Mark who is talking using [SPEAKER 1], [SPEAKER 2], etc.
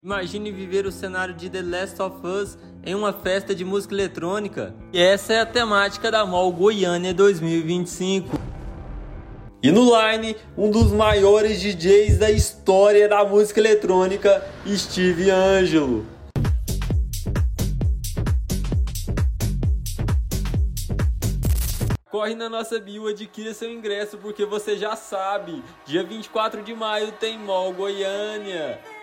[SPEAKER 1] Imagine viver o cenário de The Last of Us em uma festa de música eletrônica. E essa é a temática da Mall Goiânia 2025. E no line, um dos maiores DJs da história da música eletrônica, Steve Angello. Corre na nossa bio, adquira seu ingresso, porque você já sabe, dia 24 de maio tem Mall Goiânia.